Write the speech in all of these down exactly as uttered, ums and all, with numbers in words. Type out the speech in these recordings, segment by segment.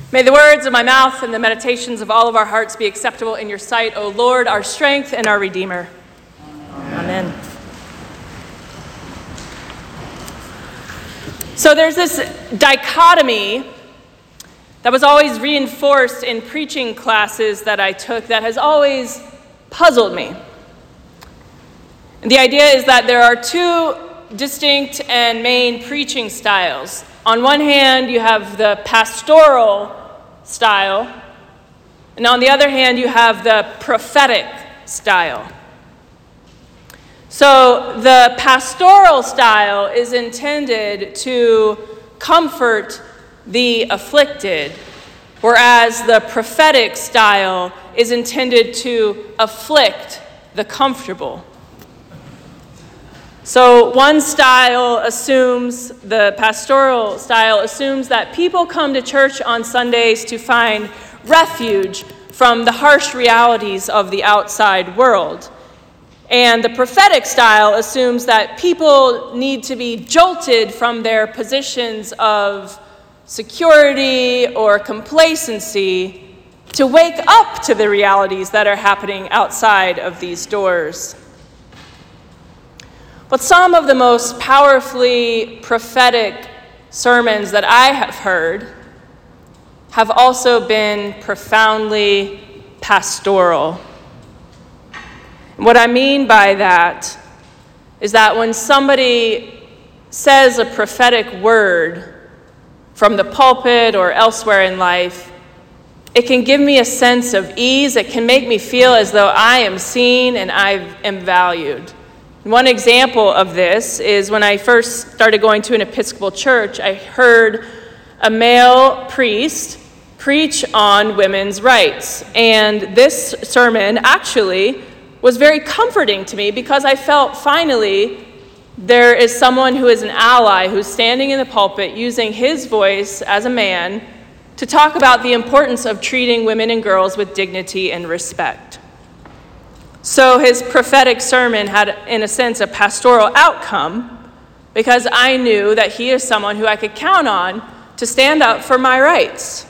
May the words of my mouth and the meditations of all of our hearts be acceptable in your sight, O Lord, our strength and our Redeemer. Amen. Amen. So there's this dichotomy that was always reinforced in preaching classes that I took that has always puzzled me. And the idea is that there are two distinct and main preaching styles. On one hand, you have the pastoral style, and on the other hand, you have the prophetic style. So the pastoral style is intended to comfort the afflicted, whereas the prophetic style is intended to afflict the comfortable. So one style assumes, the pastoral style assumes that people come to church on Sundays to find refuge from the harsh realities of the outside world. And the prophetic style assumes that people need to be jolted from their positions of security or complacency to wake up to the realities that are happening outside of these doors. But some of the most powerfully prophetic sermons that I have heard have also been profoundly pastoral. And what I mean by that is that when somebody says a prophetic word from the pulpit or elsewhere in life, it can give me a sense of ease. It can make me feel as though I am seen and I am valued. One example of this is when I first started going to an Episcopal church, I heard a male priest preach on women's rights. And this sermon actually was very comforting to me because I felt finally there is someone who is an ally who's standing in the pulpit using his voice as a man to talk about the importance of treating women and girls with dignity and respect. So his prophetic sermon had, in a sense, a pastoral outcome because I knew that he is someone who I could count on to stand up for my rights.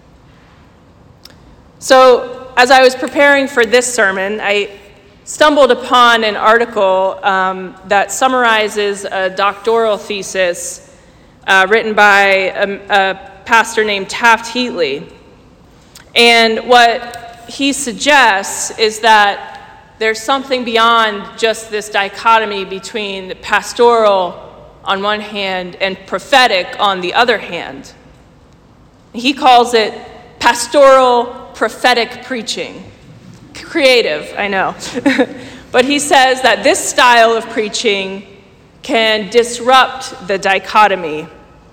So as I was preparing for this sermon, I stumbled upon an article um, that summarizes a doctoral thesis uh, written by a, a pastor named Taft Heatley. And what he suggests is that there's something beyond just this dichotomy between pastoral on one hand and prophetic on the other hand. He calls it pastoral prophetic preaching. Creative, I know. But he says that this style of preaching can disrupt the dichotomy.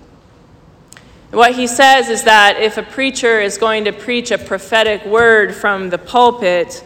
What he says is that if a preacher is going to preach a prophetic word from the pulpit,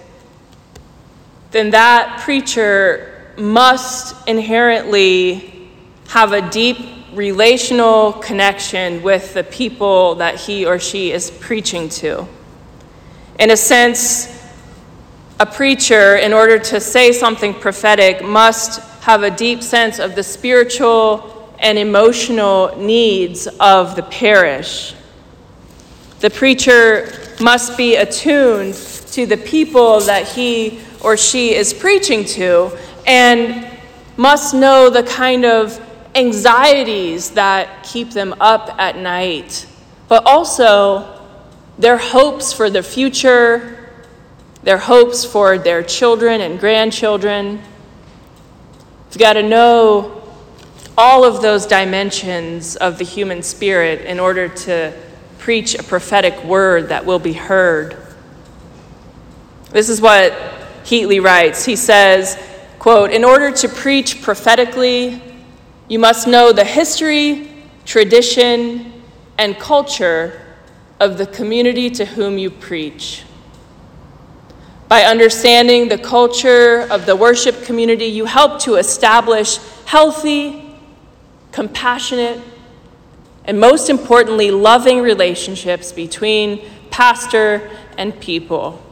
then that preacher must inherently have a deep relational connection with the people that he or she is preaching to. In a sense, a preacher, in order to say something prophetic, must have a deep sense of the spiritual and emotional needs of the parish. The preacher must be attuned to the people that he or she is preaching to and must know the kind of anxieties that keep them up at night, but also their hopes for the future, their hopes for their children and grandchildren. You've got to know all of those dimensions of the human spirit in order to preach a prophetic word that will be heard. This is what Heatley writes. He says, quote, "In order to preach prophetically, you must know the history, tradition, and culture of the community to whom you preach. By understanding the culture of the worship community, you help to establish healthy, compassionate, and most importantly, loving relationships between pastor and people."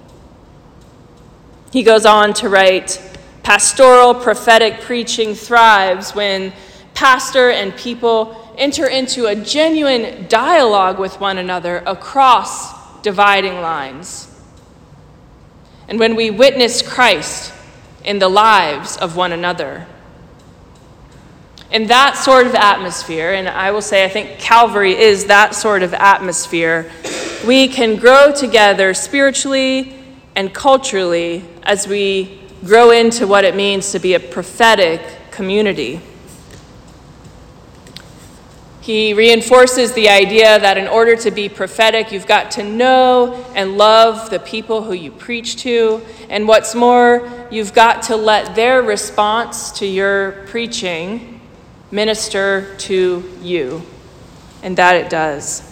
He goes on to write, "Pastoral prophetic preaching thrives when pastor and people enter into a genuine dialogue with one another across dividing lines. And when we witness Christ in the lives of one another. In that sort of atmosphere, and I will say I think Calvary is that sort of atmosphere, we can grow together spiritually and culturally as we grow into what it means to be a prophetic community. He reinforces the idea that in order to be prophetic, you've got to know and love the people who you preach to. And what's more, you've got to let their response to your preaching minister to you. And that it does.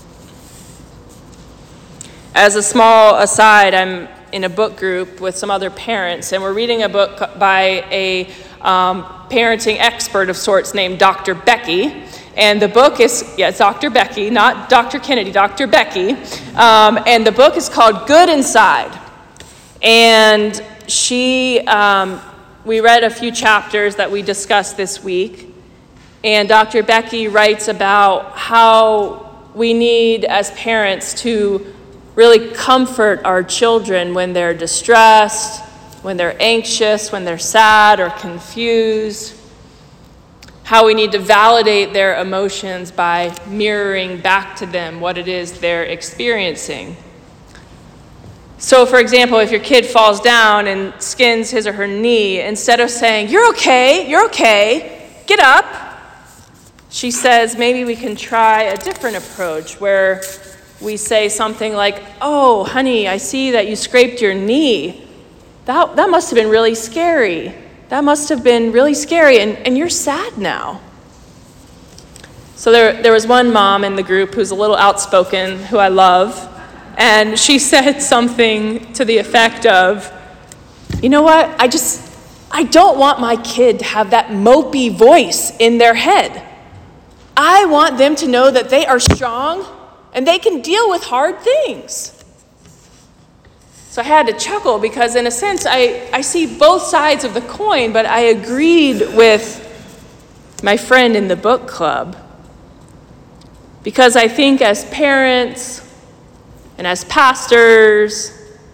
As a small aside, I'm in a book group with some other parents, and we're reading a book by a um, parenting expert of sorts named Doctor Becky. And the book is, yeah, it's Doctor Becky, not Doctor Kennedy, Doctor Becky. Um, and the book is called Good Inside. And she, um, we read a few chapters that we discussed this week. And Doctor Becky writes about how we need, as parents, to really comfort our children when they're distressed, when they're anxious, when they're sad or confused. How we need to validate their emotions by mirroring back to them what it is they're experiencing. So, for example, if your kid falls down and skins his or her knee, instead of saying, "You're okay, you're okay, get up," she says, maybe we can try a different approach where we say something like, "Oh, honey, I see that you scraped your knee. That, that must have been really scary. That must have been really scary, and, and you're sad now." So there, there was one mom in the group who's a little outspoken, who I love, and she said something to the effect of, "You know what, I just, I don't want my kid to have that mopey voice in their head. I want them to know that they are strong and they can deal with hard things." So I had to chuckle because, in a sense, I, I see both sides of the coin, but I agreed with my friend in the book club. Because I think as parents and as pastors,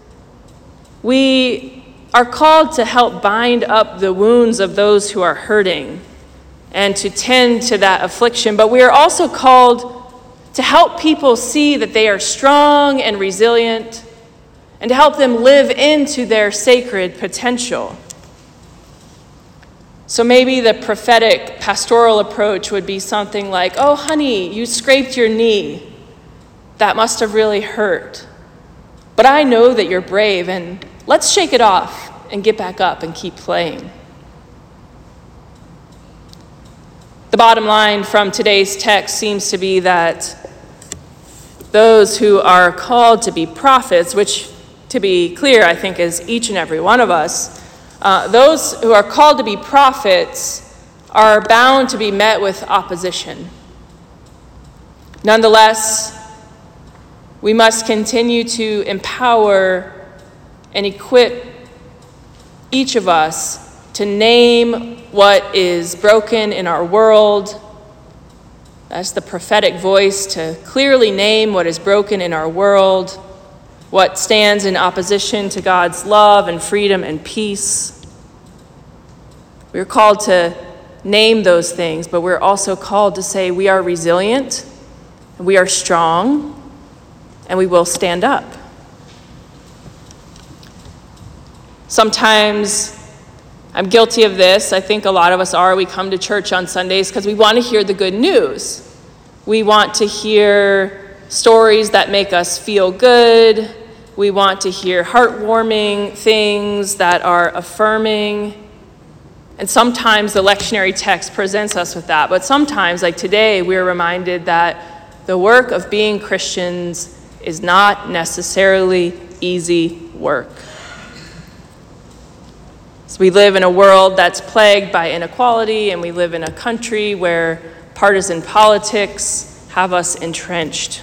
we are called to help bind up the wounds of those who are hurting and to tend to that affliction. But we are also called to help people see that they are strong and resilient, and to help them live into their sacred potential. So maybe the prophetic pastoral approach would be something like, "Oh, honey, you scraped your knee. That must have really hurt. But I know that you're brave, and let's shake it off and get back up and keep playing." The bottom line from today's text seems to be that those who are called to be prophets, which, to be clear, I think is each and every one of us, uh, those who are called to be prophets are bound to be met with opposition. Nonetheless, we must continue to empower and equip each of us to name what is broken in our world. That's the prophetic voice, to clearly name what is broken in our world, what stands in opposition to God's love and freedom and peace. We're called to name those things, but we're also called to say we are resilient, and we are strong, and we will stand up. Sometimes I'm guilty of this. I think a lot of us are. We come to church on Sundays because we want to hear the good news. We want to hear stories that make us feel good. We want to hear heartwarming things that are affirming. And sometimes the lectionary text presents us with that. But sometimes, like today, we're reminded that the work of being Christians is not necessarily easy work. So we live in a world that's plagued by inequality, and we live in a country where partisan politics have us entrenched.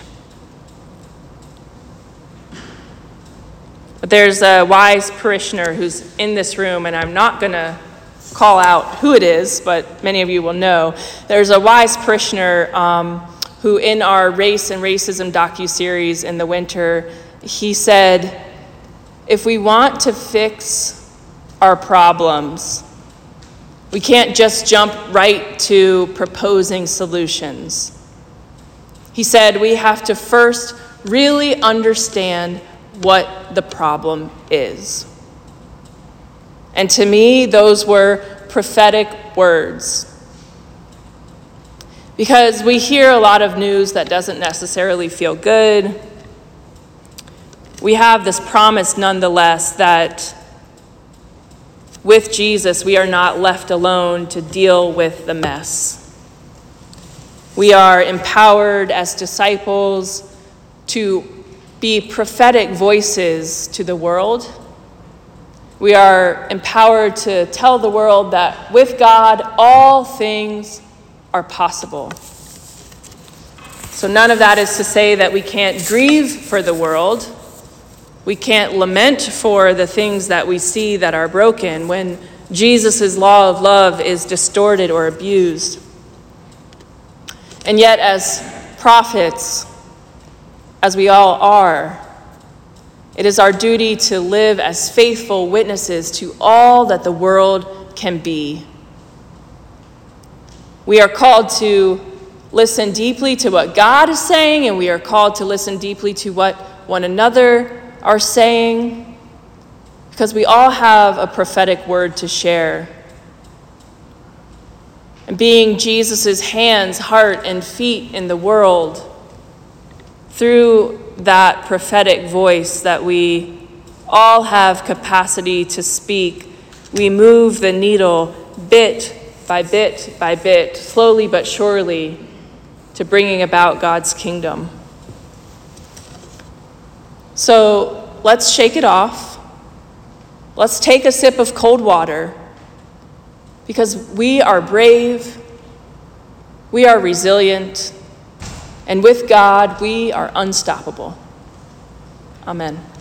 But there's a wise parishioner who's in this room, and I'm not going to call out who it is, but many of you will know. There's a wise parishioner um, who in our Race and Racism docuseries in the winter, he said, if we want to fix our problems, we can't just jump right to proposing solutions. He said we have to first really understand what the problem is. And to me, those were prophetic words. Because we hear a lot of news that doesn't necessarily feel good. We have this promise nonetheless that with Jesus, we are not left alone to deal with the mess. We are empowered as disciples to be prophetic voices to the world. We are empowered to tell the world that with God, all things are possible. So none of that is to say that we can't grieve for the world. We can't lament for the things that we see that are broken when Jesus' law of love is distorted or abused. And yet, as prophets, as we all are, it is our duty to live as faithful witnesses to all that the world can be. We are called to listen deeply to what God is saying, and we are called to listen deeply to what one another are saying, because we all have a prophetic word to share. And being Jesus' hands, heart, and feet in the world, through that prophetic voice that we all have capacity to speak, we move the needle bit by bit by bit, slowly but surely, to bringing about God's kingdom. So let's shake it off. Let's take a sip of cold water, because we are brave, we are resilient, and with God, we are unstoppable. Amen.